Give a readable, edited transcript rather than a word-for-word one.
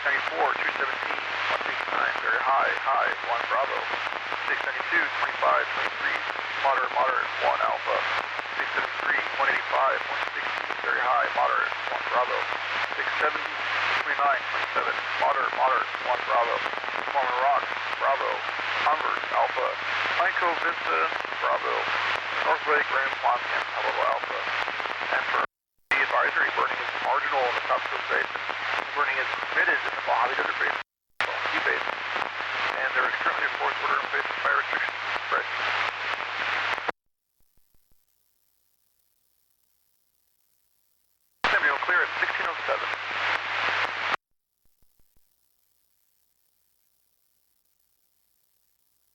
694, 217, 169, very high, high, 1 Bravo. 692, 25, 23, moderate, moderate, 1 Alpha. 673, 185, 160, very high, moderate, 1 Bravo. 670, 29, 27, moderate, moderate, 1 Bravo. Mormon Rock, Bravo. Converse, Alpha. Planko Vista, Bravo. Northway, Grand Pontian, Hello